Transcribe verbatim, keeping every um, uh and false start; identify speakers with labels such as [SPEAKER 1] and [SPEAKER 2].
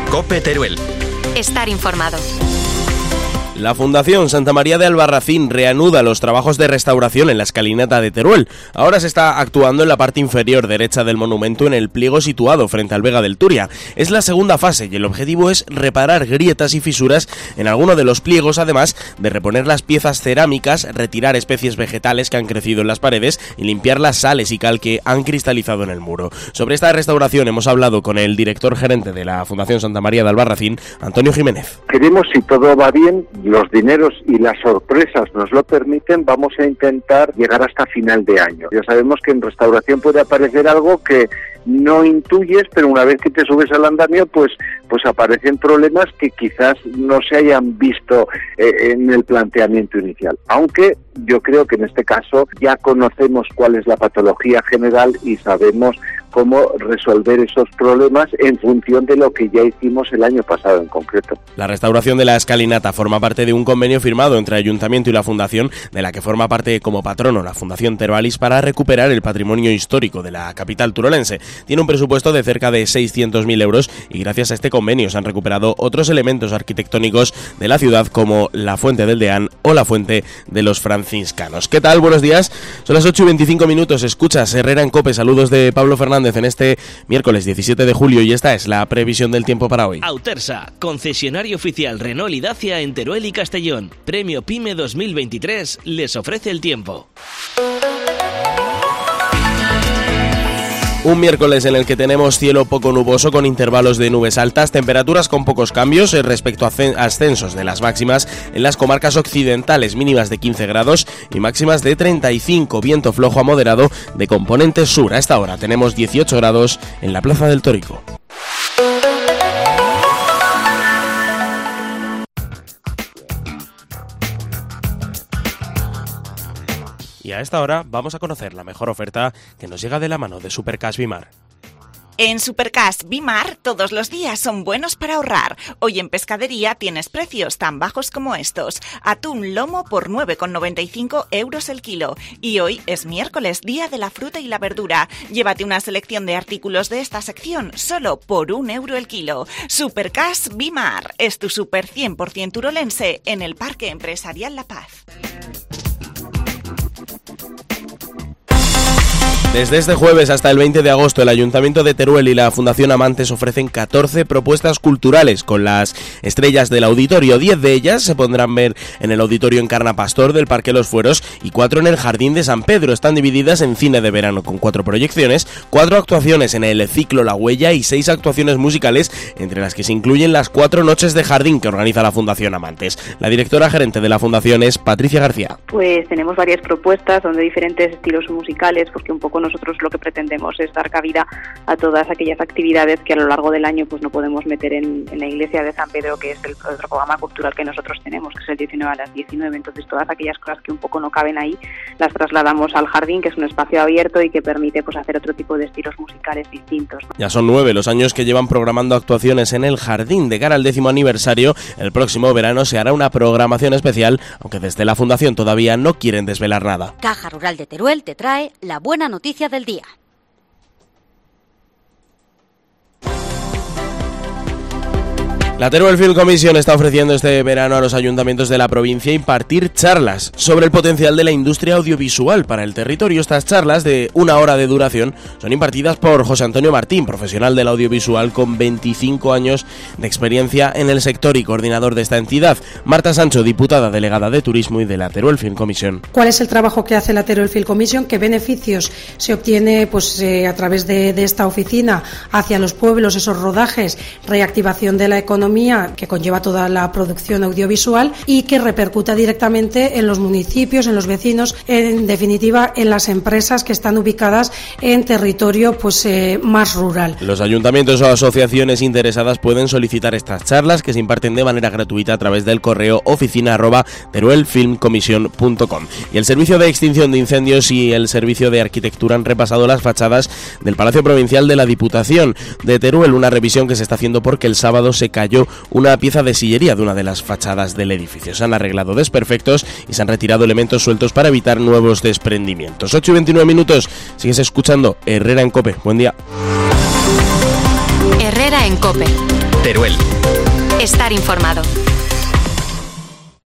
[SPEAKER 1] COPE Teruel.
[SPEAKER 2] Estar informado.
[SPEAKER 3] La Fundación Santa María de Albarracín reanuda los trabajos de restauración en la escalinata de Teruel. Ahora se está actuando en la parte inferior derecha del monumento en el pliego situado frente al Vega del Turia. Es la segunda fase y el objetivo es reparar grietas y fisuras en alguno de los pliegos, además de reponer las piezas cerámicas, retirar especies vegetales que han crecido en las paredes y limpiar las sales y cal que han cristalizado en el muro. Sobre esta restauración hemos hablado con el director gerente de la Fundación Santa María de Albarracín, Antonio Jiménez.
[SPEAKER 4] Queremos, si todo va bien, los dineros y las sorpresas nos lo permiten, vamos a intentar llegar hasta final de año. Ya sabemos que en restauración puede aparecer algo que no intuyes, pero una vez que te subes al andamio, pues pues aparecen problemas que quizás no se hayan visto eh, en el planteamiento inicial. Aunque yo creo que en este caso ya conocemos cuál es la patología general y sabemos cómo resolver esos problemas en función de lo que ya hicimos el año pasado en concreto.
[SPEAKER 3] La restauración de la escalinata forma parte de un convenio firmado entre Ayuntamiento y la Fundación, de la que forma parte como patrono la Fundación Terualis, para recuperar el patrimonio histórico de la capital turolense. Tiene un presupuesto de cerca de seiscientos mil euros y gracias a este convenio se han recuperado otros elementos arquitectónicos de la ciudad como la Fuente del Deán o la Fuente de los Franciscanos. ¿Qué tal? Buenos días. Son las ocho y veinticinco minutos. Escuchas Herrera en COPE. Saludos de Pablo Fernández en este miércoles diecisiete de julio y esta es la previsión del tiempo para hoy.
[SPEAKER 5] Autersa, concesionario oficial Renault y Dacia en Teruel y Castellón. Premio PYME dos mil veintitrés les ofrece el tiempo.
[SPEAKER 3] Un miércoles en el que tenemos cielo poco nuboso con intervalos de nubes altas, temperaturas con pocos cambios respecto a ascensos de las máximas en las comarcas occidentales, mínimas de quince grados y máximas de treinta y cinco, viento flojo a moderado de componente sur. A esta hora tenemos dieciocho grados en la Plaza del Tórico. Y a esta hora vamos a conocer la mejor oferta que nos llega de la mano de Supercash Bimar.
[SPEAKER 6] En Supercash Bimar todos los días son buenos para ahorrar. Hoy en pescadería tienes precios tan bajos como estos. Atún lomo por nueve con noventa y cinco euros el kilo. Y hoy es miércoles, día de la fruta y la verdura. Llévate una selección de artículos de esta sección solo por un euro el kilo. Supercash Bimar es tu super cien por ciento turolense en el Parque Empresarial La Paz.
[SPEAKER 3] Desde este jueves hasta el veinte de agosto, el Ayuntamiento de Teruel y la Fundación Amantes ofrecen catorce propuestas culturales con las estrellas del auditorio. diez de ellas se podrán ver en el auditorio Encarna Pastor del Parque Los Fueros y cuatro en el Jardín de San Pedro. Están divididas en cine de verano con cuatro proyecciones, cuatro actuaciones en el ciclo La Huella y seis actuaciones musicales, entre las que se incluyen las cuatro noches de jardín que organiza la Fundación Amantes. La directora gerente de la Fundación es Patricia García.
[SPEAKER 7] Pues tenemos varias propuestas, son de diferentes estilos musicales, porque un poco nosotros lo que pretendemos es dar cabida a todas aquellas actividades que a lo largo del año pues no podemos meter en, en la iglesia de San Pedro, que es el otro programa cultural que nosotros tenemos, que es el diecinueve a las diecinueve. Entonces todas aquellas cosas que un poco no caben ahí las trasladamos al jardín, que es un espacio abierto y que permite pues hacer otro tipo de estilos musicales distintos, ¿no?
[SPEAKER 3] Ya son nueve los años que llevan programando actuaciones en el jardín. De cara al décimo aniversario, el próximo verano se hará una programación especial, aunque desde la Fundación todavía no quieren desvelar nada.
[SPEAKER 2] Caja Rural de Teruel te trae la buena noticia del día.
[SPEAKER 3] La Teruel Film Commission está ofreciendo este verano a los ayuntamientos de la provincia impartir charlas sobre el potencial de la industria audiovisual para el territorio. Estas charlas, de una hora de duración, son impartidas por José Antonio Martín, profesional del audiovisual con veinticinco años de experiencia en el sector y coordinador de esta entidad. Marta Sancho, diputada delegada de Turismo y de la Teruel Film Commission.
[SPEAKER 8] ¿Cuál es el trabajo que hace la Teruel Film Commission? ¿Qué beneficios se obtiene pues, eh, a través de, de esta oficina hacia los pueblos, esos rodajes, reactivación de la economía que conlleva toda la producción audiovisual y que repercuta directamente en los municipios, en los vecinos, en definitiva en las empresas que están ubicadas en territorio pues eh, más rural?
[SPEAKER 3] Los ayuntamientos o asociaciones interesadas pueden solicitar estas charlas, que se imparten de manera gratuita a través del correo oficina arroba teruelfilmcommission punto com. Y el Servicio de Extinción de Incendios y el Servicio de Arquitectura han repasado las fachadas del Palacio Provincial de la Diputación de Teruel, una revisión que se está haciendo porque el sábado se cayó una pieza de sillería de una de las fachadas del edificio. Se han arreglado desperfectos y se han retirado elementos sueltos para evitar nuevos desprendimientos. ocho y veintinueve minutos, sigues escuchando Herrera en COPE. Buen día.
[SPEAKER 2] Herrera en COPE. Teruel. Estar informado.